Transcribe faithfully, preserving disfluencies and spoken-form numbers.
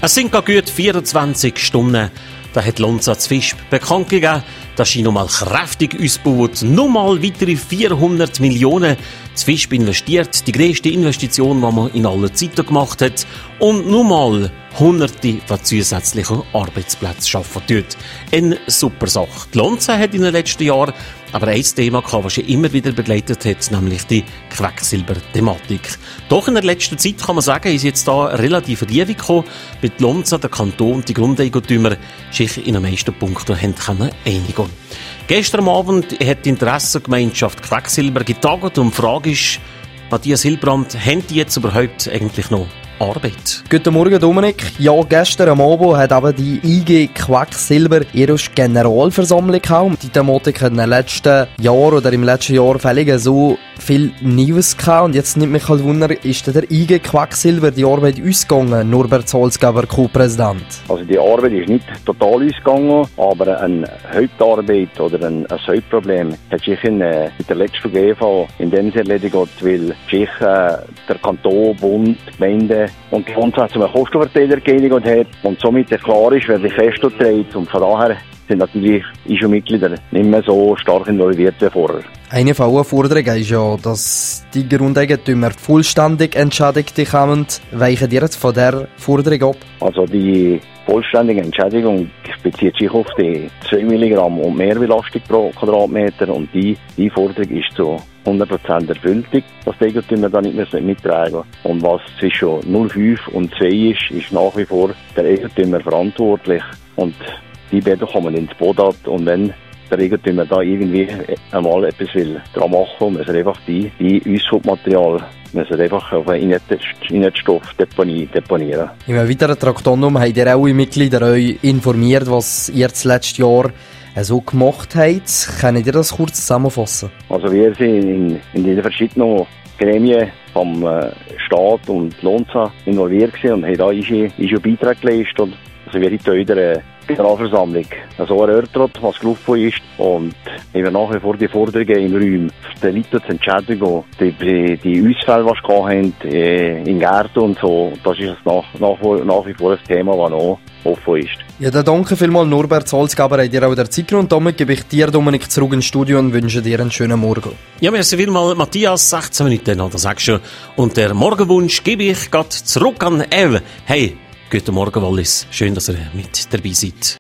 Es sind gar gut vierundzwanzig Stunden. Da hat Lonza das Fisch bekannt gegeben, dass sie nochmal kräftig ausbaut. Nochmal weitere vierhundert Millionen das Fisch investiert. Die grösste Investition, die man in aller Zeit gemacht hat. Und nochmal Hunderte von zusätzlichen Arbeitsplätzen schaffen dort. Eine super Sache. Die Lonza hat in den letzten Jahren aber ein Thema gehabt, das sie immer wieder begleitet hat, nämlich die Quecksilber-Thematik. Doch in der letzten Zeit, kann man sagen, ist jetzt da relativ Ruhe gekommen, weil die Lonza, der Kanton und die Grundeigentümer sich in den meisten Punkten haben können einigen. Gestern Abend hat die Interessengemeinschaft Quecksilber getagt und die Frage ist, Matthias Hilbrand, haben die jetzt überhaupt eigentlich noch Arbeit? Guten Morgen, Dominik. Ja, gestern am Abend hat eben die I G Quecksilber ihre Generalversammlung gehabt. Die Thematik hat in den letzten Jahren oder im letzten Jahr fällig so viel News gehabt. Und jetzt nimmt mich halt Wunder, ist der I G Quecksilber die Arbeit ausgegangen, Norbert Salzgeber, Co-Präsident? Also die Arbeit ist nicht total ausgegangen, aber eine Hauptarbeit oder ein, ein Hauptproblem hat sich in, äh, mit der letzten G V in dem Sinne erledigt, weil sich äh, der Kanton, Bund, Gemeinde und die Lonza zum Kostenverteiler geeinigt hat und somit klar ist, wer die Festo trägt. Und von daher sind natürlich I G O-Mitglieder nicht mehr so stark involviert wie vorher. Eine von den Forderungen ist ja, dass die Grundeigentümer vollständig entschädigt bekommen. Weichen die jetzt von dieser Forderung ab? Also die vollständige Entschädigung bezieht sich auf die zwei Milligramm und mehr Belastung pro Quadratmeter und die, die Forderung ist zu hundert Prozent erfüllt, dass die Eigentümer da nicht mehr mittragen. Und was zwischen null Komma fünf und zwei ist, ist nach wie vor der Eigentümer verantwortlich. Und die beiden kommen ins Boot und wenn der Eigentümer da irgendwie einmal etwas will dran machen, muss er einfach die, die Ausschubmaterial muss er einfach auf eine Inhaltsstoffdeponie deponieren. In einem weiteren Traktandum habt ihr alle Mitglieder euch informiert, was ihr das letzte Jahr so gemacht habt. Könnt ihr das kurz zusammenfassen? Also wir sind in, in den verschiedenen Gremien vom äh, Staat und Lonza involviert gewesen und haben da einen Beitrag geleistet. Also wir haben in der Generalversammlung so erörtert, was gelaufen ist und haben nach wie vor die Forderungen im Raum für die Leute zu entschädigen, die, die Ausfälle, die sie hatten, in Gärten und so, das ist nach, nach, nach wie vor ein Thema, das noch offen ist. Ja, dann danke vielmals Norbert Salzgeber, hat dir auch der Zeit und damit gebe ich dir, Dominik, zurück ins Studio und wünsche dir einen schönen Morgen. Ja, merci vielmals, Matthias, sechzehn Minuten, oder sagst du, und der Morgenwunsch gebe ich gerade zurück an Eve. Hey, guten Morgen, Wallis. Schön, dass ihr mit dabei seid.